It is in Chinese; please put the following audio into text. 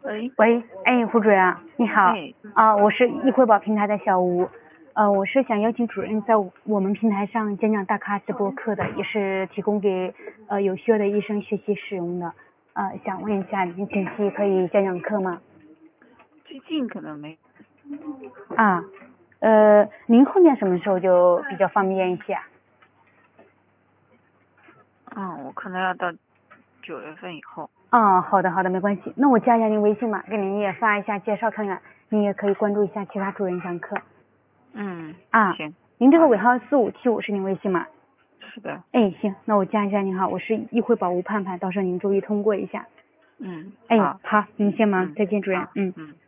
喂， 喂，胡主任，你好。 哎， 我是易惠宝平台的小吴。我是想邀请主任在我们平台上讲讲大咖直播课的，也是提供给有需要的医生学习使用的。想问一下，您近期可以讲讲课吗？ 最近可能没。 您后面什么时候就比较方便一些啊？ 我可能要到9月份以后。 好的，没关系。那我加一下您微信嘛，给您也发一下介绍看看，您也可以关注一下其他主任上课。 行。 您这个尾号4575是您微信吗？ 是的。 行，那我加一下您好，我是易惠宝吴盼盼，到时候您注意通过一下。 嗯。 好，您先忙，再见主任。 好。